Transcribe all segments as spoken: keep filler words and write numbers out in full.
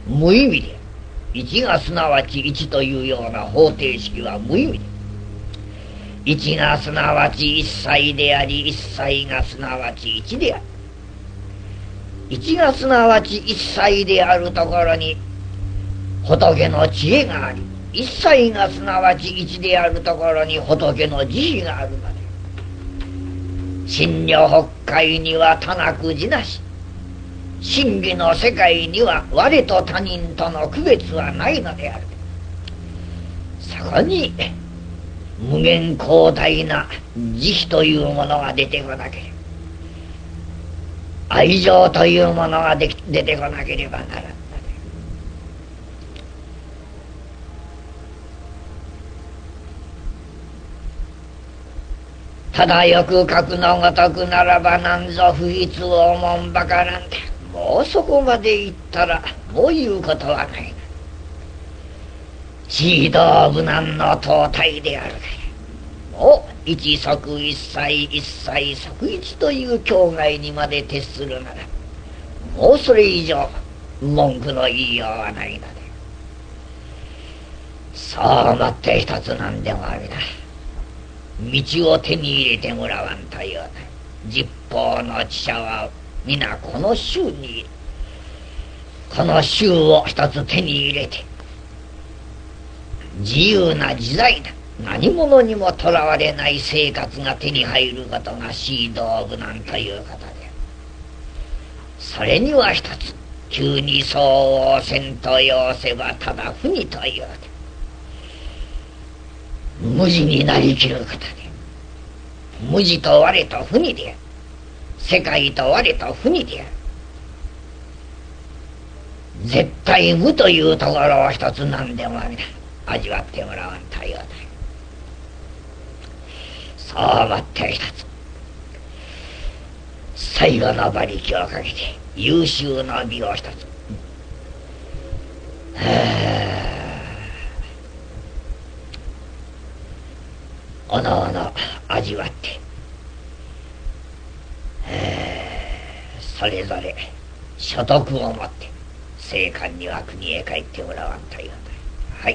無意味で、一がすなわち一というような方程式は無意味で、一がすなわち一切であり、一切がすなわち一である。一がすなわち一切であるところに仏の知恵があり、一切がすなわち一であるところに仏の慈悲があるので、真如北海には他なく自なし、真偽の世界には我と他人との区別はないのである。そこに無限広大な慈悲というものが出てこなければ、愛情というものがで出てこなければならんので、ただよく書くのごとくならば、なんぞ不必をもんばからんで、もうそこまで言ったらもう言うことはない。地道無難の東体であるから、もう一即一切一切即一という境外にまで徹するなら、もうそれ以上文句の言いようはないので、そう思って一つなんでもあるな。道を手に入れてもらわんというな。十方の知者は皆この宗に、この宗を一つ手に入れて、自由な自在な何者にもとらわれない生活が手に入ることがシード無難ということで、それには一つ急にそうをせんと要せばただ不にというで、無事になりきることで、無事と我と不にである、世界と我と不にである、絶対無というところを一つ何でも味わってもらわんというだ。そう思って一つ最後の馬力をかけて優秀の美を一つ、おのおの味わって、それぞれ所得を持って生還には国へ帰ってもらわんというだ。はい。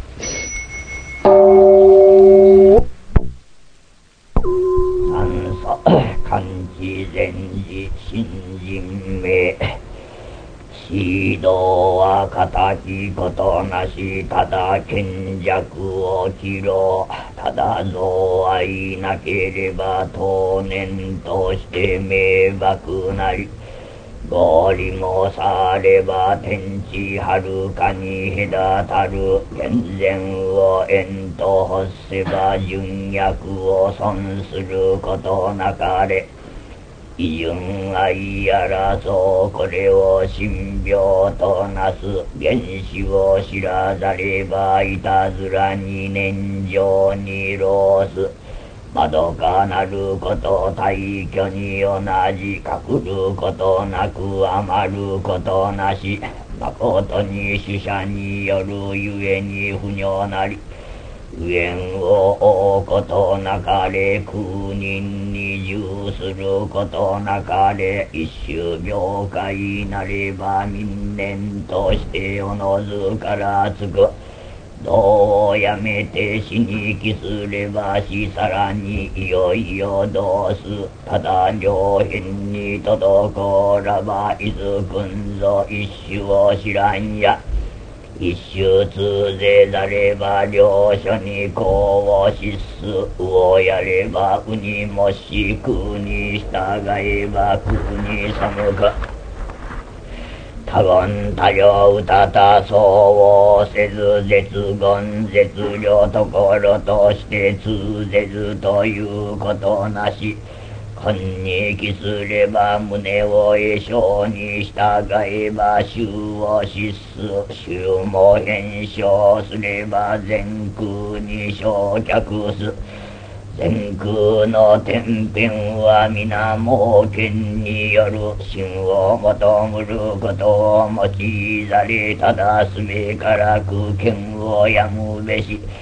三祖漢字禅師新人名、指導は敵ことなし、ただ賢弱を切ろう、ただ憎愛なければ当年として迷惑なり、合理もされば天地はるかに隔たる、健全を縁と欲せば純薬を損することなかれ、異純愛やらそうこれを神病となす、原始を知らざればいたずらに念情に浪す、まどかなること大挙に同じ、隠ることなく余ることなし、まことに主者によるゆえに不尿なり、無縁を追うことなかれ、空人に従することなかれ、一種病界なれば民年としておのずからつく、道をやめて死に帰すればし、さらにいよいよどうす、ただ両辺に滞らばいずくんぞ一種を知らんや、一種通ぜざれば両所に功を失す、うをやればうにもし、空に従えば空に背く、多言多量うたたそうをせず、絶言絶量ところとして通ぜずということなし、今に帰すれば胸を会性に従えば衆を失す、衆も変性すれば全空に焼却す、全空の天辺は皆猛犬による真を求むることを用いざれ、ただすべから空見をやむべし、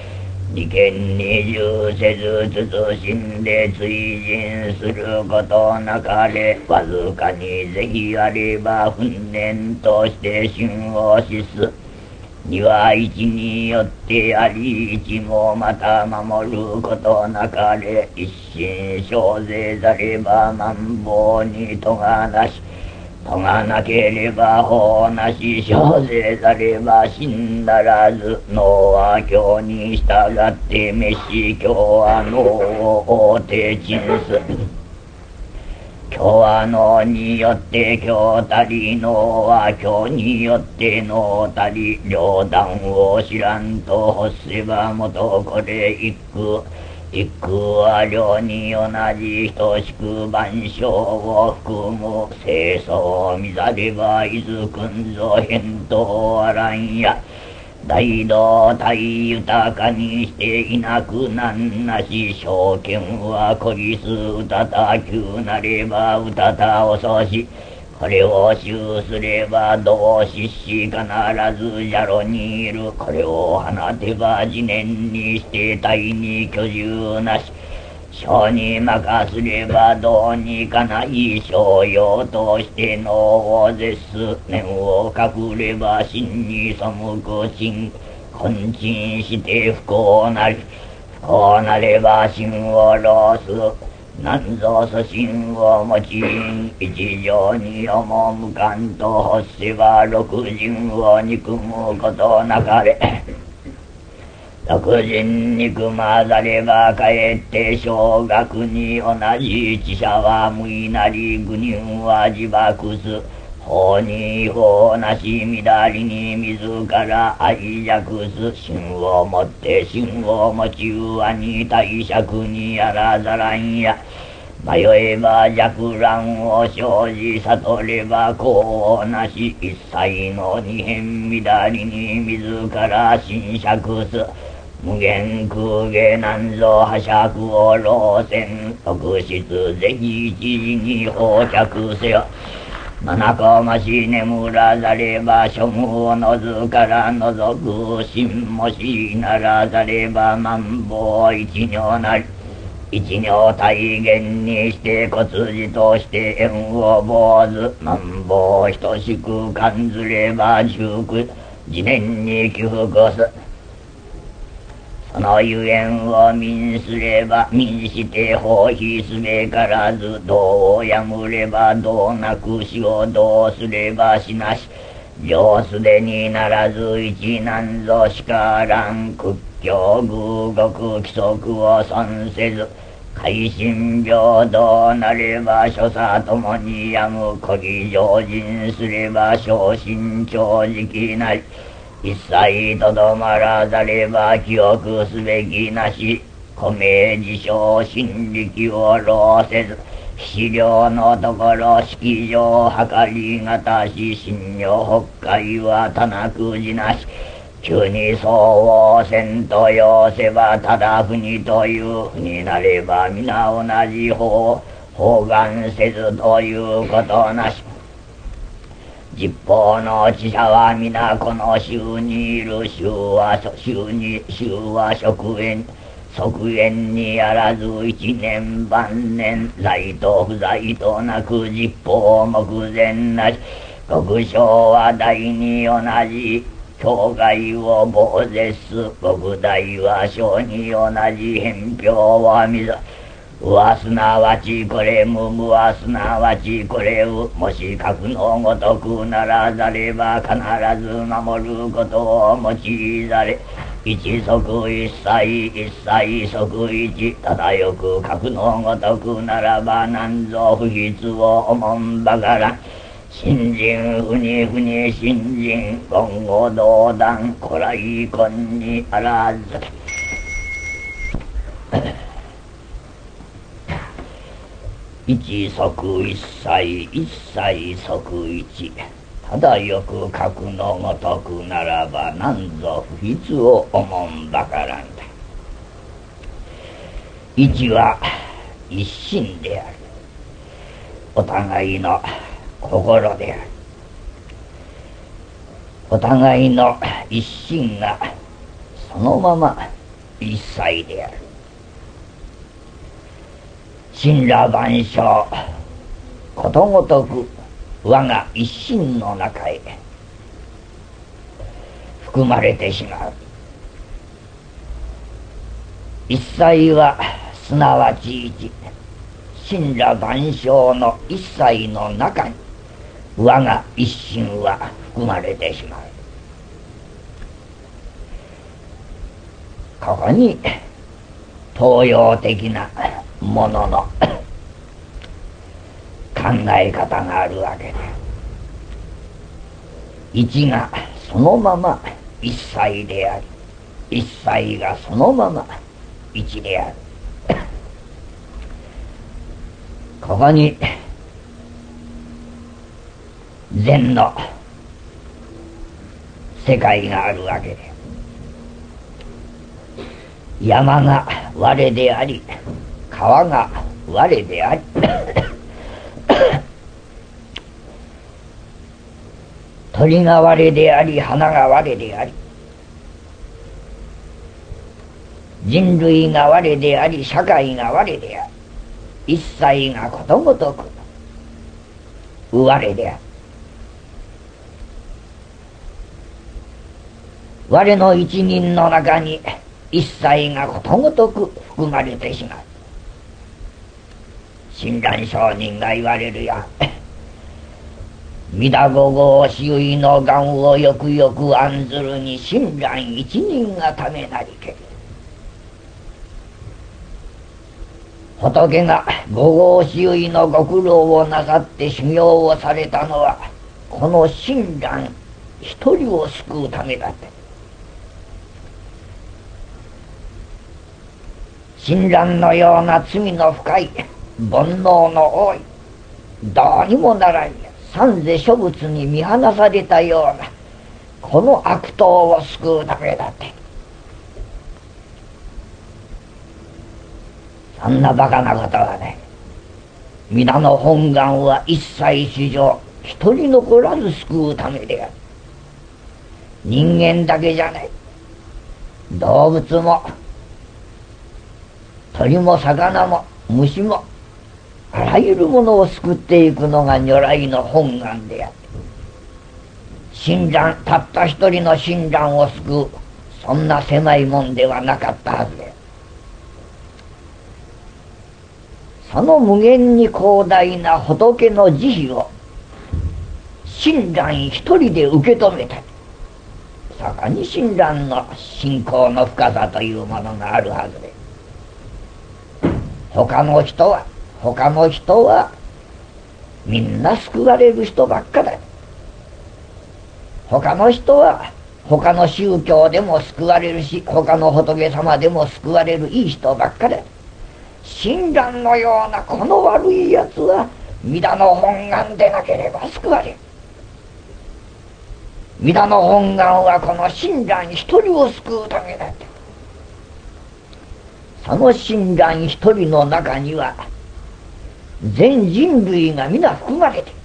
利権に従せず慎んで追尋することなかれ、わずかに是非あれば訓練として旬をしす。には一によってあり、一もまた守ることなかれ、一心小勢ざれば万謀にとがなし、とがなければ法なし、小勢ざれば真ならず。脳は経に従って召し、経は脳を覆て陳す。経は脳によって経たり、脳は経によって脳たり。両断を知らんと欲せばもとこれ一句。一句は両に同じ等しく万象を含む。清楚を見ざればいずくんぞ返答あらんや。大道体豊かにしていなくなんなし。正見はこぎすうたた急なればうたた遅し。これを修すれば同志し必ずじゃろにいる。これを放てば自念にして体に居住なし。性に任すればどうにかない商用として脳を絶す。念を隠れば真に背く真根沈して不幸なり。不幸なれば真を漏す。なんぞ粗心を持ちん一条に赴かんと欲せば六人を憎むことなかれ。六人憎まざればかえって小学に同じ知者は無為なり愚人は自爆す。法に法なし乱りに自ら愛弱す。心をもって心を持ち上に大釈にやらざらんや。迷えば弱乱を生じ悟れば功なし。一切の二変乱りに自ら侵釈す。無限空下なんぞ破釈を老戦。特質ぜひ一時に放却せよ。七個もし眠らざれば諸無をのずから除く。心もしならざれば万法一如なり。一如体現にして骨字として縁を坊主。万法等しく感ずれば重苦自念に起伏す。そのゆえんを民すれば民して放棄すべからず。道をやむれば道なく死をどうすればしなし。上すでにならず一なんぞしからん。屈強偶極規則を損せず。改心平等なれば所作ともにやむ。古義常人すれば昇進長直なり。一切とどまらざれば記憶すべきなし。古名自称心力を浪せず。資料のところ式場計りがたし。信用北海はたなくじなし。急にそうをせんと要せばただふにというふになれば皆同じ方方眼せずということなし。実法の知者は皆この衆にいる。衆は衆に衆は職縁側縁にあらず一年晩年在と不在となく実法目前なし。極小は大に同じ境外を傍絶す。極大は小に同じ偏表を見ず。うはすなわちこれ無無はすなわちこれう。もし格のごとくならざれば必ず守ることを用いざれ。一即一切一切即一。ただよく格のごとくならばなんぞ不必を思んばからん。新人ふにふに新人言語道断古来根にあらず。一即一切一切即一。ただよく格のごとくならばなんぞ不必を思んばからんだ。一は一心である。お互いの心である。お互いの一心がそのまま一切である。神羅万象ことごとく我が一心の中へ含まれてしまう。一切はすなわち一、神羅万象の一切の中に我が一心は含まれてしまう。ここに東洋的なものの考え方があるわけで、一がそのまま一切であり、一切がそのまま一である。ここに禅の世界があるわけで、山が我であり、川が我であり鳥が我であり、花が我であり、人類が我であり、社会が我であり、一切がことごとく我である。我の一人の中に一切がことごとく含まれてしまう。親鸞上人が言われるや弥陀五号周囲の願をよくよく案ずるに親鸞一人がためなりけり。仏が五号周囲のご苦労をなさって修行をされたのはこの親鸞一人を救うためだって。親鸞のような罪の深い煩悩の多いどうにもならん三世諸仏に見放されたようなこの悪党を救うためだって。そんなバカなことはね、皆の本願は一切史上一人残らず救うためである。人間だけじゃない、動物も鳥も魚も虫もあらゆるものを救っていくのが如来の本願であって、親鸞たった一人の親鸞を救うそんな狭いもんではなかったはずで、その無限に広大な仏の慈悲を親鸞一人で受け止めた。そこに親鸞の信仰の深さというものがあるはずで、他の人は他の人はみんな救われる人ばっかだ。他の人は他の宗教でも救われるし、他の仏様でも救われるいい人ばっかだ。親鸞のようなこの悪いやつは弥陀の本願でなければ救われる。弥陀の本願はこの親鸞一人を救うためだって。その親鸞一人の中には全人類が皆含まれて、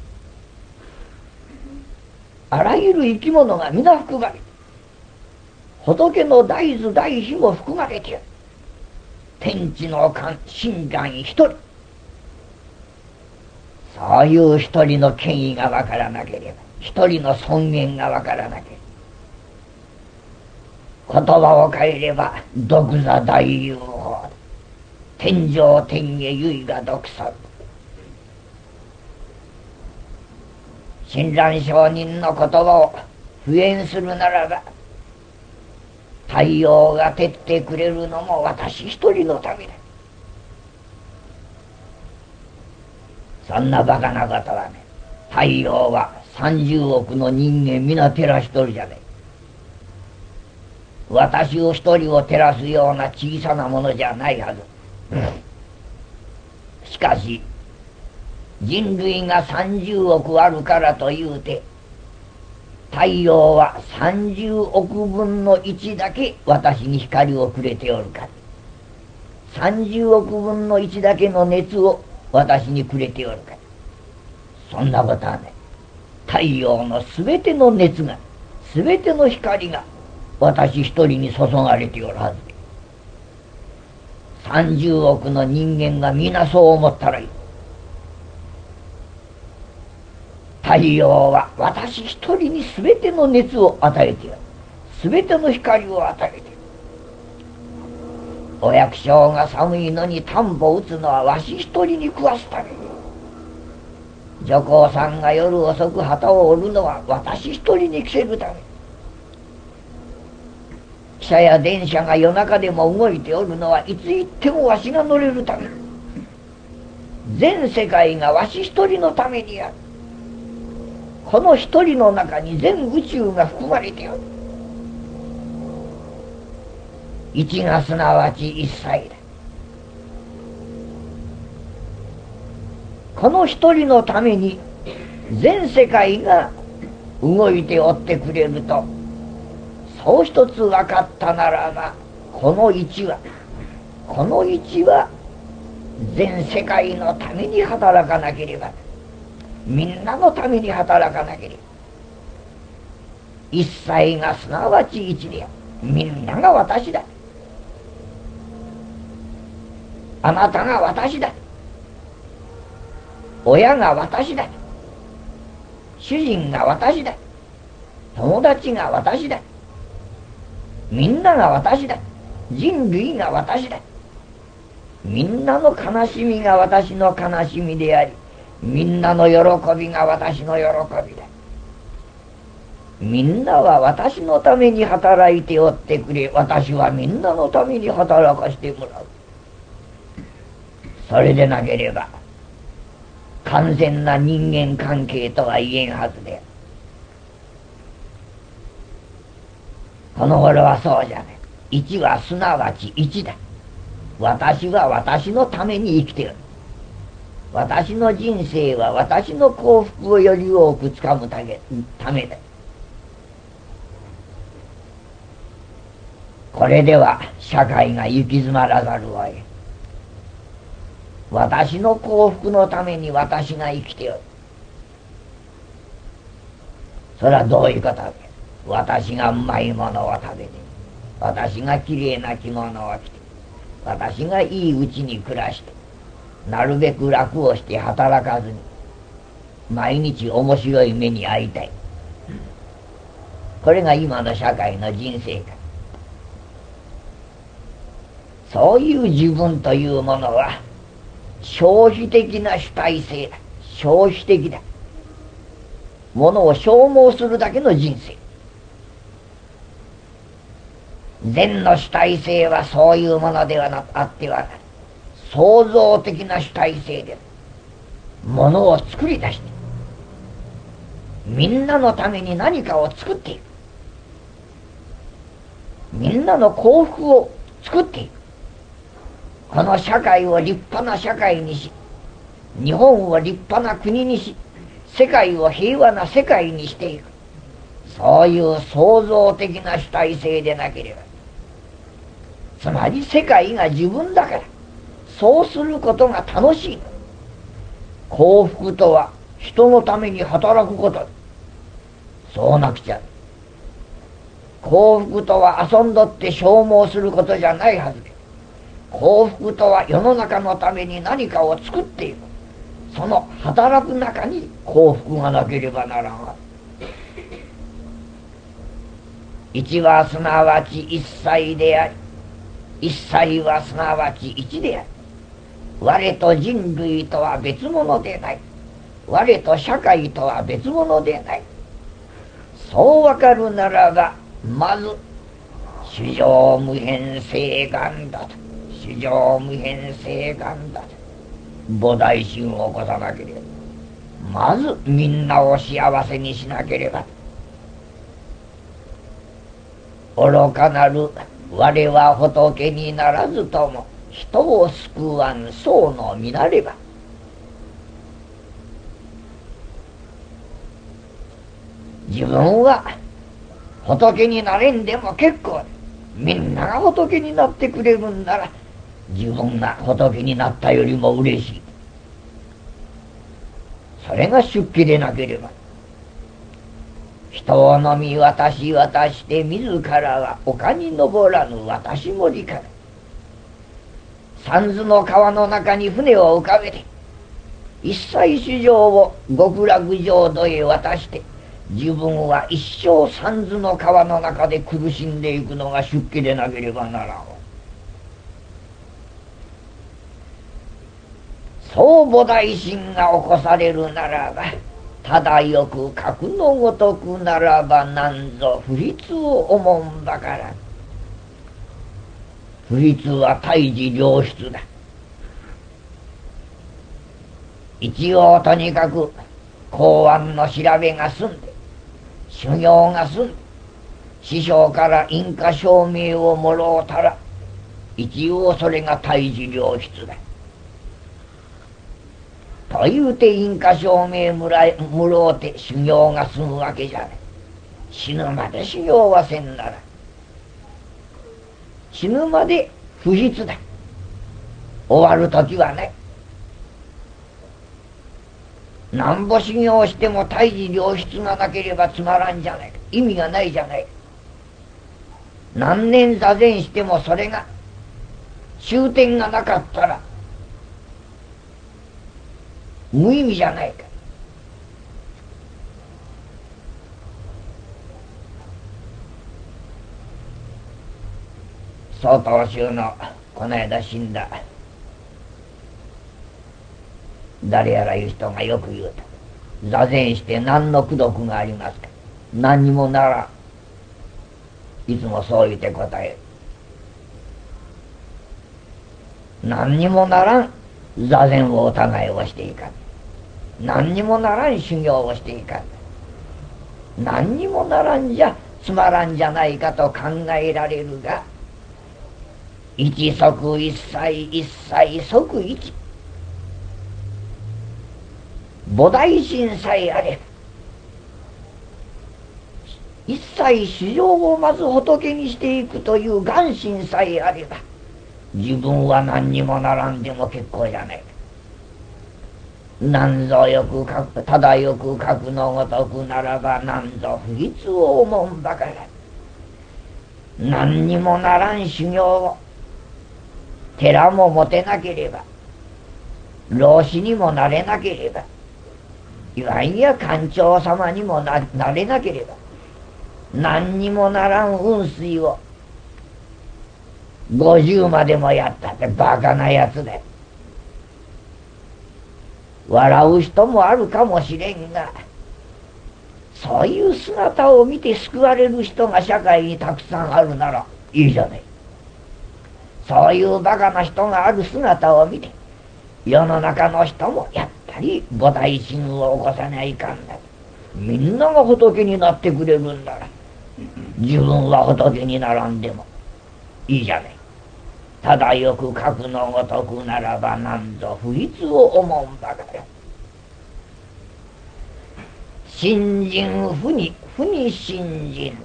あらゆる生き物が皆含まれて、仏の大豆大悲も含まれている。天地の神親鸞一人、そういう一人の権威がわからなければ、一人の尊厳がわからなければ、言葉を変えれば独座大雄法、天上天下唯我独尊。親鸞上人の言葉を普遍するならば、太陽が照ってくれるのも私一人のためだ。そんなバカなことはね、太陽はさんじゅうおくの人間皆照らしとるじゃない。私を一人を照らすような小さなものじゃないはず。しかし人類がさんじゅうおくあるからというて、太陽はさんじゅうおくぶんのいちだけ私に光をくれておるから、さんじゅうおくぶんのいちだけの熱を私にくれておるから、そんなことはね、太陽のすべての熱が、すべての光が私一人に注がれておるはずで、 さんじゅうおくの人間が皆そう思ったらいい。太陽は私一人に全ての熱を与えている。全ての光を与えている。お百姓が寒いのに田んぼを打つのはわし一人に食わすために。女工さんが夜遅く旗を折るのは私一人に着せるために。汽車や電車が夜中でも動いておるのはいつ行ってもわしが乗れるために。全世界がわし一人のためにある。この一人の中に全宇宙が含まれておる。一がすなわち一切だ。この一人のために全世界が動いておってくれると、そう一つ分かったならば、この一はこの一は全世界のために働かなければ、みんなのために働かなければ。一切がすなわち一である。みんなが私だ。あなたが私だ。親が私だ。主人が私だ。友達が私だ。みんなが私だ。人類が私だ。みんなの悲しみが私の悲しみであり、みんなの喜びが私の喜びだ。みんなは私のために働いておってくれ。私はみんなのために働かせてもらう。それでなければ完全な人間関係とは言えんはずで、この頃はそうじゃね。一はすなわち一だ。私は私のために生きている。私の人生は私の幸福をより多くつかむためだ。これでは社会が行き詰まらざるを得ん。私の幸福のために私が生きておる。それはどういうことか。私がうまいものを食べて、私がきれいな着物を着て、私がいいうちに暮らして、なるべく楽をして働かずに毎日面白い目に遭いたい。これが今の社会の人生観。そういう自分というものは消費的な主体性だ。消費的だ。ものを消耗するだけの人生。善の主体性はそういうものではなあってはならない。創造的な主体性でものを作り出して、みんなのために何かを作っていく。みんなの幸福を作っていく。この社会を立派な社会にし、日本を立派な国にし、世界を平和な世界にしていく。そういう創造的な主体性でなければ、つまり世界が自分だから、そうすることが楽しい。幸福とは人のために働くことだ。そうなくちゃ。幸福とは遊んどって消耗することじゃないはずで、幸福とは世の中のために何かを作っていく。その働く中に幸福がなければならんわ。一はすなわち一切であり、一切はすなわち一である。我と人類とは別物でない。我と社会とは別物でない。そうわかるならば、まず主情無変性願だと。主情無変性願だと菩提心を起こさなければ、まずみんなを幸せにしなければ。愚かなる我は仏にならずとも人を救わん僧の見なれば。自分は仏になれんでも結構、みんなが仏になってくれるんなら、自分が仏になったよりも嬉しい。それが出家でなければ、人を飲み渡し渡して自らは丘に登らぬ私もりから、 三途の川の中に船を浮かべて一切主情を極楽浄土へ渡して、自分は一生三途の川の中で苦しんでいくのが出家でなければならん。そう菩提心が起こされるならば、ただよく格のごとくならば、なんぞ不律を思うんばからん。不律は大事良質だ。一応とにかく公安の調べが済んで、修行が済んで、師匠から印鑑証明をもろうたら、一応それが大事良質だ。というて印鑑証明もらえもろうて修行が済むわけじゃない。死ぬまで修行はせんなら、死ぬまで不必だ。終わる時はね、なんぼ修行しても大事良質がなければつまらんじゃないか。意味がないじゃないか。何年座禅してもそれが終点がなかったら無意味じゃないか。曹洞宗のこの間死んだ誰やらいう人がよく言うと、座禅して何の功徳がありますか。何にもならん。いつもそう言って答える。何にもならん座禅をお互いをしていかん。何にもならん修行をしていかん。何にもならんじゃつまらんじゃないかと考えられるが、一即一切一切即一。菩提心さえあれば、一切主情をまず仏にしていくという願心さえあれば、自分は何にもならんでも結構じゃない。なんぞよく書く、ただよく書くのごとくならば、なんぞ不義を思うんばかり。何にもならん修行を、寺も持てなければ、老子にもなれなければ、いわゆる官長様にも な, なれなければ、何にもならん雲水をごじゅうまでもやったってバカなやつで、笑う人もあるかもしれんが、そういう姿を見て救われる人が社会にたくさんあるならいいじゃない。そういうバカな人がある姿を見て、世の中の人もやっぱり菩提心を起こさないかんだ。みんなが仏になってくれるんだら、自分は仏にならんでもいいじゃない。ただよく書くのごとくならば、なんぞ不律を思うんばかり。信心不に不に信心。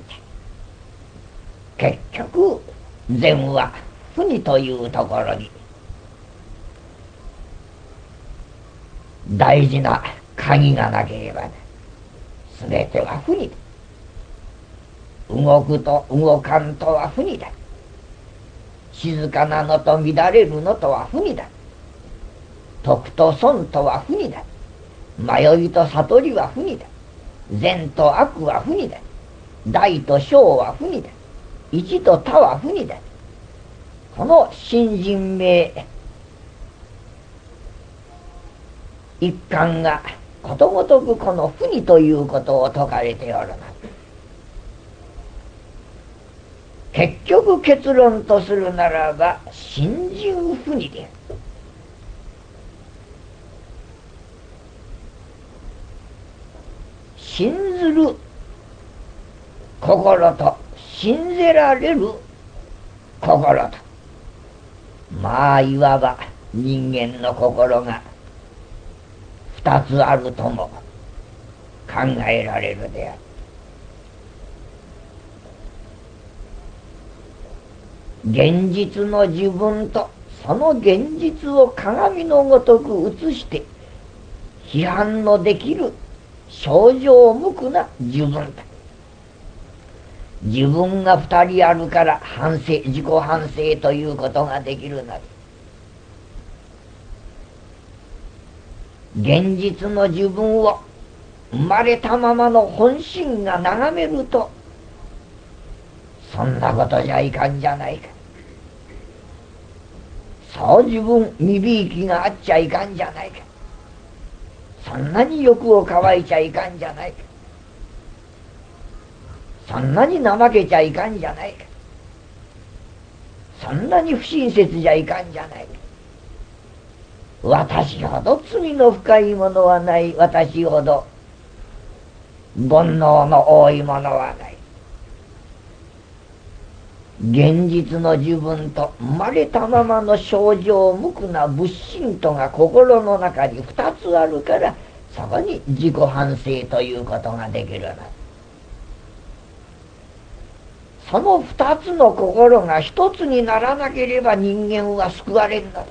結局禅は不にというところに大事な鍵がなければね、全ては不にだ。動くと動かんとは不にだ。静かなのと乱れるのとは不にだ。徳と損とは不にだ。迷いと悟りは不にだ。善と悪は不にだ。大と小は不にだ。一と他は不にだ。この信心名一貫がことごとくこの不にということを説かれておるの。結局結論とするならば、信心不にである。信ずる心と信ぜられる心と、まあいわば人間の心が二つあるとも考えられるである。現実の自分とその現実を鏡のごとく映して批判のできる清浄無垢な自分だ。自分が二人あるから反省、自己反省ということができるなり、 現実の自分を生まれたままの本心が眺めると、そんなことじゃいかんじゃないか。そう自分身びいきがあっちゃいかんじゃないか。そんなに欲を乾いちゃいかんじゃないか。そんなに怠けちゃいかんじゃないか。そんなに不親切じゃいかんじゃないか。私ほど罪の深いものはない。私ほど煩悩の多いものはない。現実の自分と生まれたままの症状無垢な仏心とが心の中に二つあるから、そこに自己反省ということができるの。その二つの心が一つにならなければ人間は救われんの。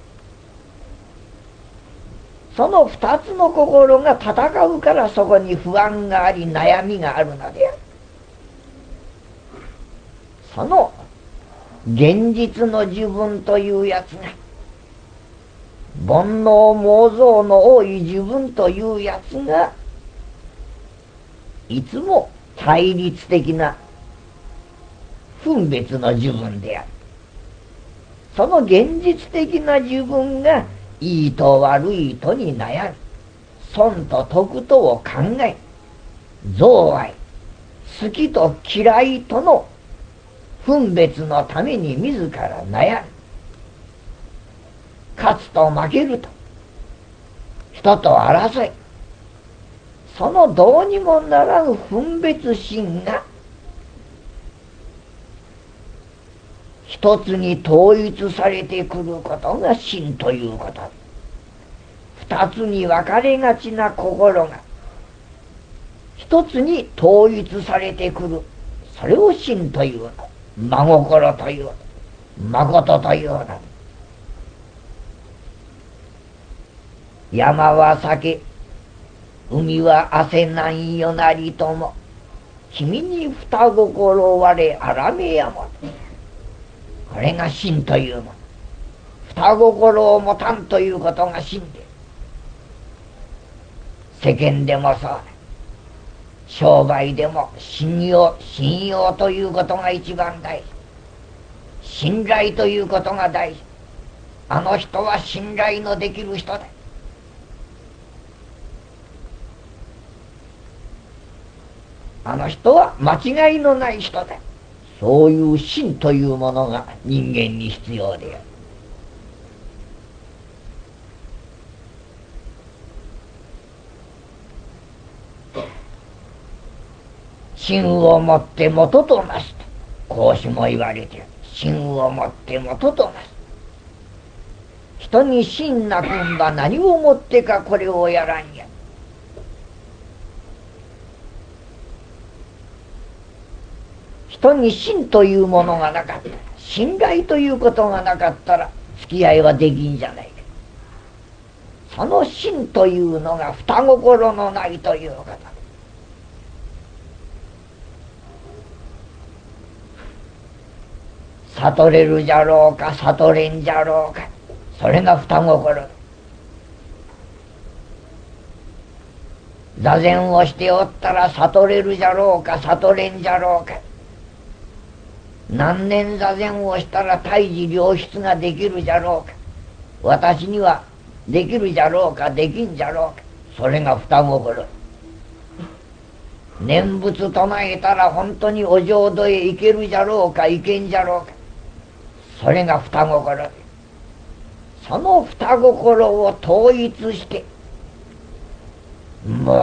その二つの心が戦うから、そこに不安があり悩みがあるのである。その現実の自分というやつが、煩悩妄想の多い自分というやつが、いつも対立的な分別の自分である。その現実的な自分がいいと悪いとに悩み、損と得とを考え、憎愛、好きと嫌いとの分別のために自ら悩み、勝つと負けると人と争い、そのどうにもならぬ分別心が一つに統一されてくることが心ということ。二つに分かれがちな心が一つに統一されてくる、それを心というの。真心という、誠というの。山は酒、海は汗なんよなりとも、君に二心我あらめやも。これが心というもの。二心を持たんということが心で、世間でもそうだ。商売でも信用、信用ということが一番大事。信頼ということが大事。あの人は信頼のできる人だ。あの人は間違いのない人だ。そういう信というものが人間に必要である。信をもって元となすと孔子も言われている。信をもって元となす。人に信なくんば何をもってかこれをやらんや。人に信というものがなかったら、信頼ということがなかったら付き合いはできんじゃないか。その信というのが二心のないということ。悟れるじゃろうか悟れんじゃろうか、それが二心。座禅をしておったら悟れるじゃろうか悟れんじゃろうか、何年座禅をしたら胎児良質ができるじゃろうか、私にはできるじゃろうかできんじゃろうか、それが二心。念仏唱えたら本当にお浄土へ行けるじゃろうか行けんじゃろうか、それが二心。その二心を統一してま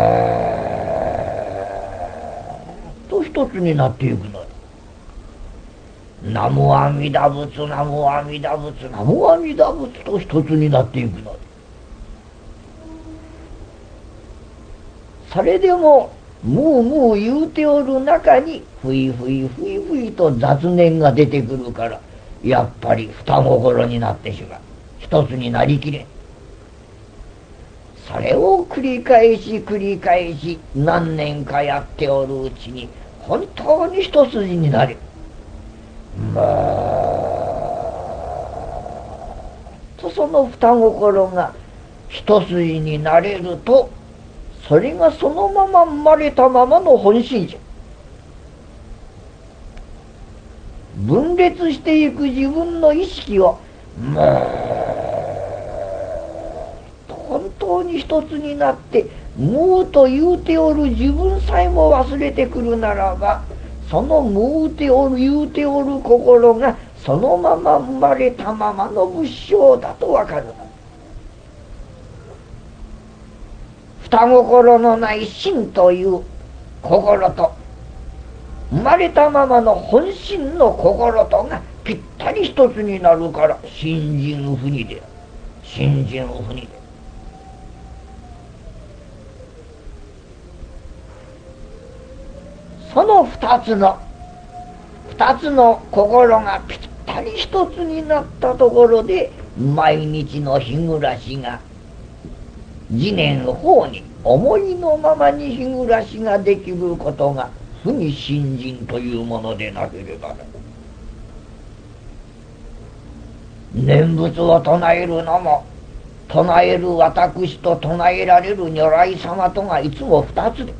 あと一つになっていくの。南無阿弥陀仏南無阿弥陀仏南無阿弥陀仏と一つになっていくの。それでもムームー言うておる中にふいふいふいふいと雑念が出てくるから、やっぱり二心になってしまう。一つになりきれん。それを繰り返し繰り返し何年かやっておるうちに本当に一筋になる。まあとその二心が一筋になれると、それがそのまま生まれたままの本心じゃ。分裂していく自分の意識をもう本当に一つになって無と言うておる自分さえも忘れてくるならば、その無ておる言うておる心がそのまま生まれたままの仏性だとわかるの。二心のない心という心と、生まれたままの本心の心とがぴったり一つになるから、信心不二である。信心不二で。その二つの二つの心がぴったり一つになったところで、毎日の日暮らしが次年方に思いのままに日暮らしができることが不に信心というものでなければな。念仏を唱えるのも、唱える私と唱えられる如来様とがいつも二つで、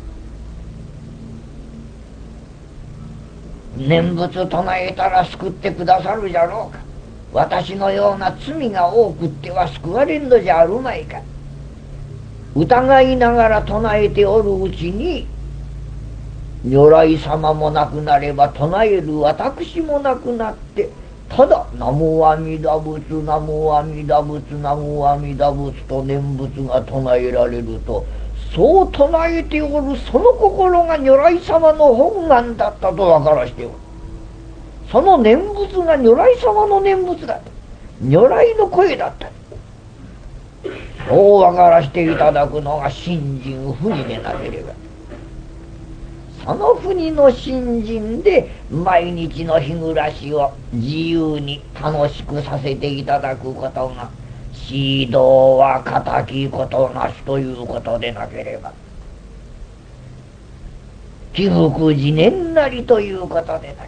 念仏唱えたら救ってくださるじゃろうか。私のような罪が多くっては救われんのじゃあるまいか。疑いながら唱えておるうちに、如来様もなくなれば唱える私もなくなって、ただ南無阿弥陀仏、南無阿弥陀仏、南無阿弥陀仏と念仏が唱えられると、そう唱えておるその心が如来様の本願だったと分からしておる。その念仏が如来様の念仏だった。如来の声だった。そう分からしていただくのが信心不二でなければ。その国の信心で毎日の日暮らしを自由に楽しくさせていただくことが、指導は敵ことなしということでなければ、起伏自念なりということでなければ、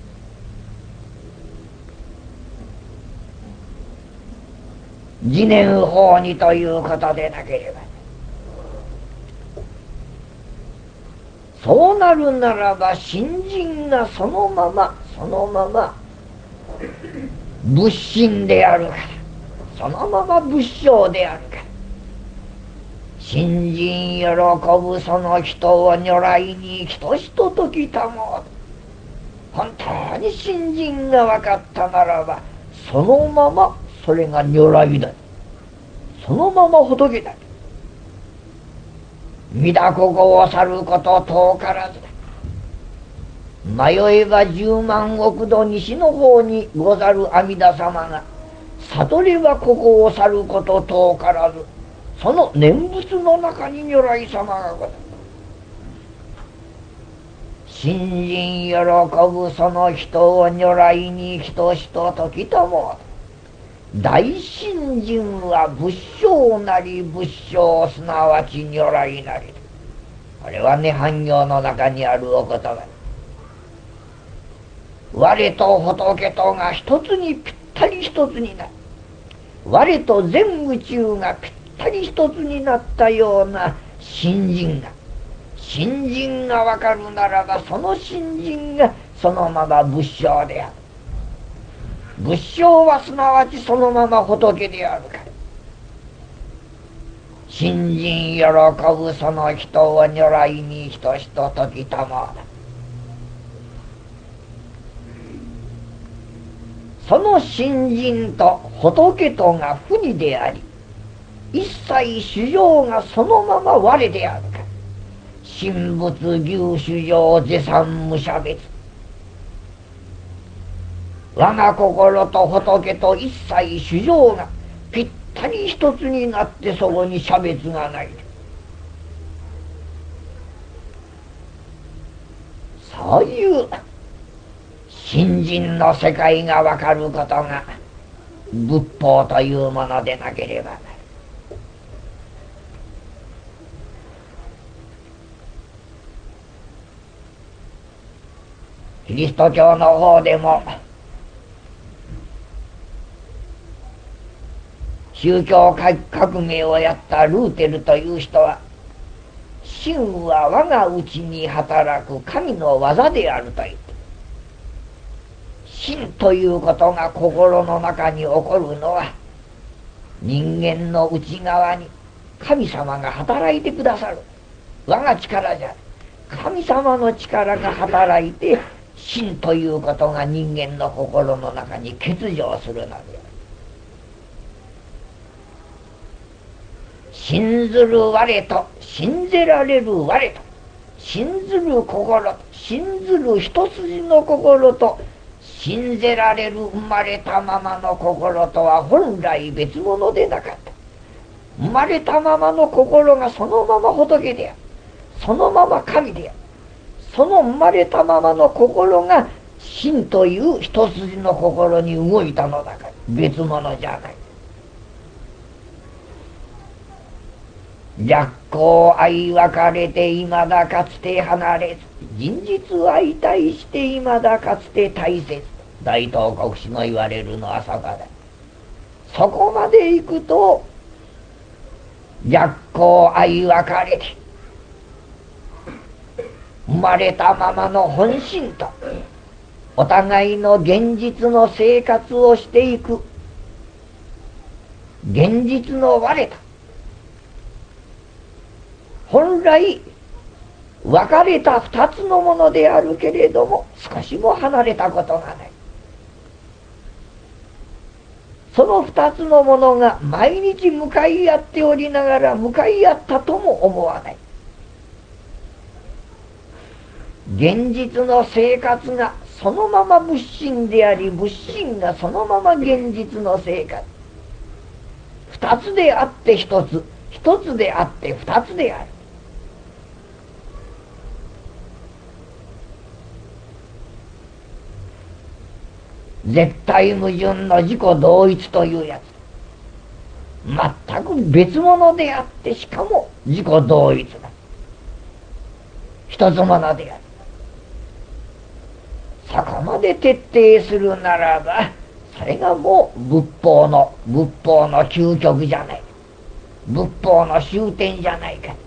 自念法にということでなければ、そうなるならば信心がそのままそのまま仏心であるから、そのまま仏性であるから、信心喜ぶその人を如来に人しとときたもう。本当に信心が分かったならば、そのままそれが如来だ。そのまま仏だ。御陀ここを去ること遠からずだ。迷えば十万億度西の方にござる阿弥陀様が、悟ればここを去ること遠からず、その念仏の中に如来様がござる。信心喜ぶその人を如来に等しとときたもう。大信心は仏性なり仏性すなわち如来なり。これは涅槃行の中にあるお言葉。我と仏とが一つにぴったり一つになる。我と全宇宙がぴったり一つになったような信心が、信心が分かるならば、その信心がそのまま仏性である。仏性はすなわちそのまま仏であるから、信心喜ぶその人を如来に等しとときたまわだ。その信心と仏とが不二であり、一切主情がそのまま我であるから、神仏牛主情絶賛無差別。我が心と仏と一切主情がぴったり一つになって、そこに差別がない。そういう信心の世界が分かることが仏法というものでなければなる。キリスト教の方でも宗教革命をやったルーテルという人は、神は我がうちに働く神の技であると言って、神ということが心の中に起こるのは、人間の内側に神様が働いてくださる。我が力じゃ神様の力が働いて、神ということが人間の心の中に欠如するのである。信ずる我と信ぜられる我と、信ずる心と信ずる一筋の心と、信ぜられる生まれたままの心とは本来別物でなかった。生まれたままの心がそのまま仏である。そのまま神である。その生まれたままの心が真という一筋の心に動いたのだから、別物じゃない。逆行相分かれていまだかつて離れず、人実相対していまだかつて大切。大東国師の言われるのはそこだ。そこまで行くと逆行相分かれて、生まれたままの本心とお互いの現実の生活をしていく現実の我と、本来分かれた二つのものであるけれども、少しも離れたことがない。その二つのものが毎日向かい合っておりながら、向かい合ったとも思わない。現実の生活がそのまま物心であり、物心がそのまま現実の生活。二つであって一つ、一つであって二つである。絶対矛盾の自己同一というやつ。全く別物であって、しかも自己同一だ。一つものである。そこまで徹底するならば、それがもう仏法の仏法の究極じゃない。仏法の終点じゃないか。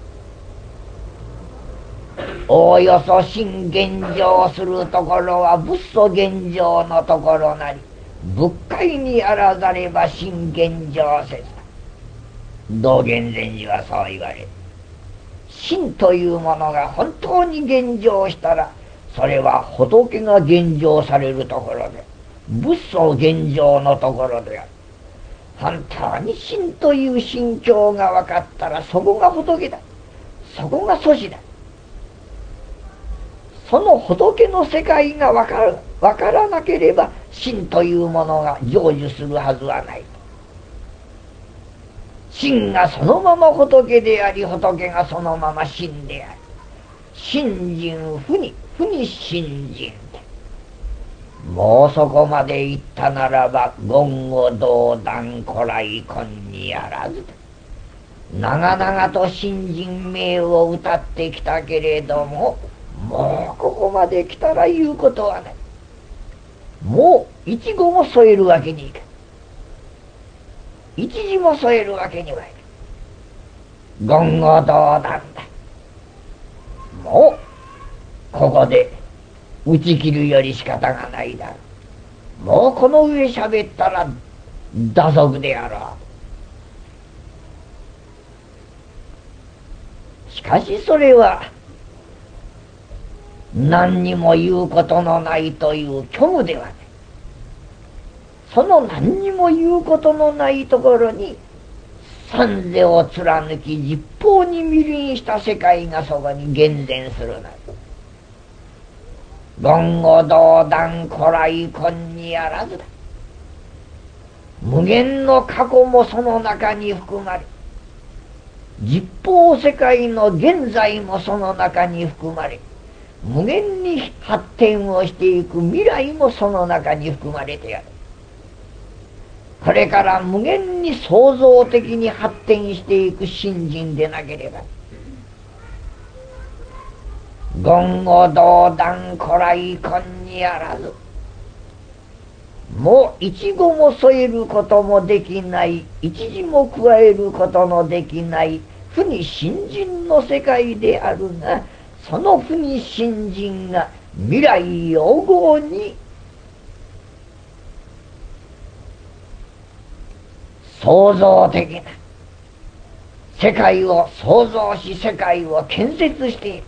おおよそ真現状するところは仏祖現状のところなり、仏界にあらざれば真現状せず。道元禅師はそう言われる。真というものが本当に現状したら、それは仏が現状されるところで、仏祖現状のところである。本当に真という心境が分かったら、そこが仏だ。そこが祖師だ。その仏の世界が分かる、分からなければ真というものが成就するはずはない。真がそのまま仏であり、仏がそのまま真である。信心不に不に信心って、もうそこまで言ったならば、言語道断古来今にあらず。長々と信心名を歌ってきたけれども、もうここまで来たら言うことはない。もう一語も添えるわけにいかん。一字も添えるわけにはいかん。言語道断だ。もうここで打ち切るより仕方がないだろう。もうこの上喋ったら打足であろう。しかしそれは何にも言うことのないという虚無ではない。その何にも言うことのないところに三世を貫き十方に未臨した世界がそこに現前するなり、言語道断古来今にあらずだ。無限の過去もその中に含まれ、十方世界の現在もその中に含まれ、無限に発展をしていく未来もその中に含まれてある。これから無限に創造的に発展していく信心でなければ、言語道断古来今にあらず、 もう一語も添えることもできない、一字も加えることのできない不に信心の世界であるが、その不に信心が未来永劫に創造的な世界を創造し、世界を建設している。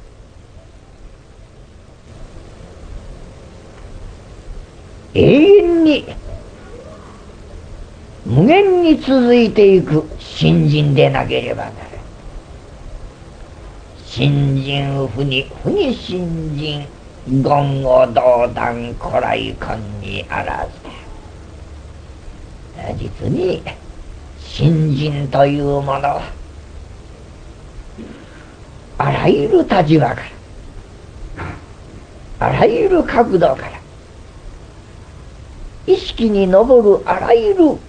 永遠に無限に続いていく信心でなければならない。信心不に不に信心、言語道断古来今にあらずだ。実に信心というものはあらゆる立場からあらゆる角度から意識に上るあらゆる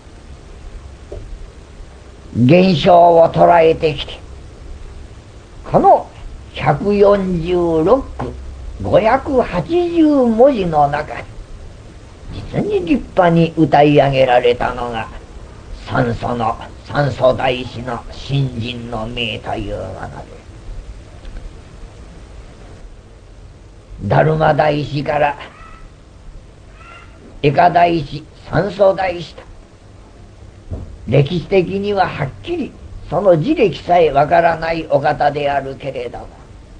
現象を捉えてきて、このひゃくよんじゅうろっくごひゃくはちじゅう文字の中に実に立派に歌い上げられたのが三祖の三祖大師の信心の銘というもので、達磨大師から江夏大師、三祖大師と歴史的にははっきりその字歴さえわからないお方であるけれども、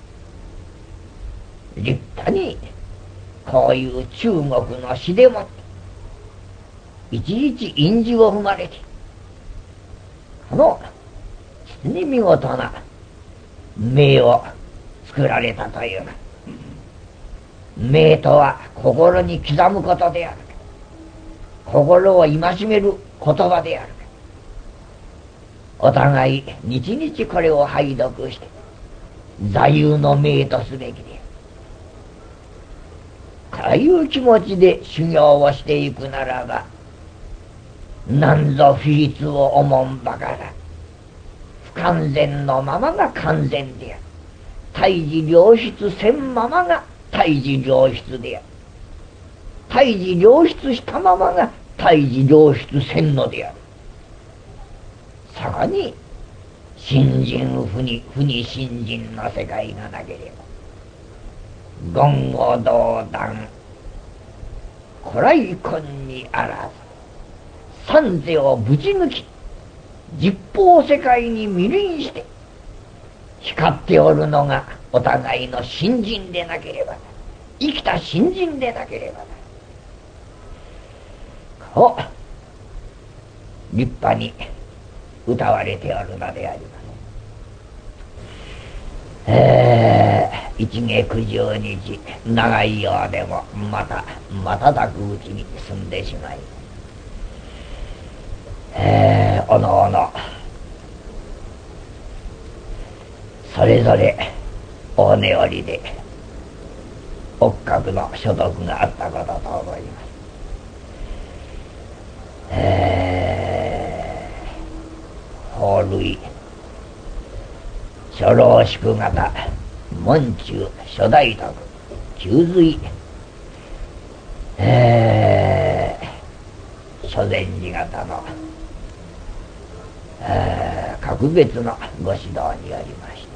立派にこういう中国の詩でもっていちいち印字を踏まれて、この実に見事な銘を作られたというか、銘とは心に刻むことである、心を戒める言葉である。お互い日々これを拝読して座右の銘とすべきである。こういう気持ちで修行をしていくならば、なんぞ不律を思んばから不完全のままが完全である。対峙良出せんままが対峙良出である。対峙良出したままが対峙良出せんのである。そこに信心不に不に信心の世界がなければ、言語道断古来今にあらず、三世をぶち抜き十方世界に未臨して光っておるのがお互いの信心でなければな、生きた信心でなければな、こう立派に歌われておるのであります。えー、一月九十日長いようでもまた瞬くうちに済んでしまい、えー、おのおのそれぞれ大根折りでおっかくの所得があったことと思います。えー、法類初老宿型門中初大徳九髄、えー、初禅寺型の、えー、格別のご指導によりまして、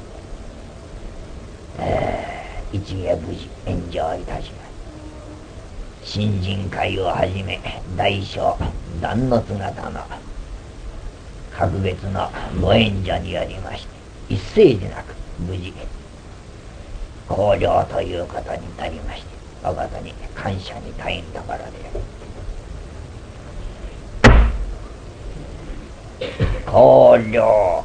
えー、一芸無事炎上いたします。新人会をはじめ大小断の姿の格別のご援助によりまして、一斉でなく無事公領ということになりまして、誠に感謝にたいんところである。公領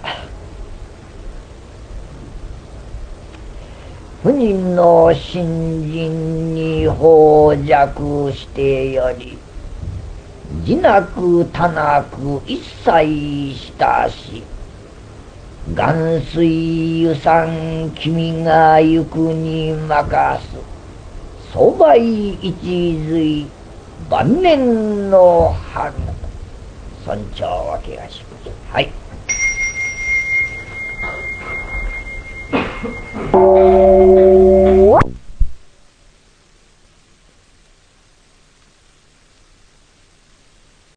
不人の信心に放弱してより、自なく他なく一切したし、元水湯山君が行くに任す、そばい一髄晩年の春、尊重をけがします。はい。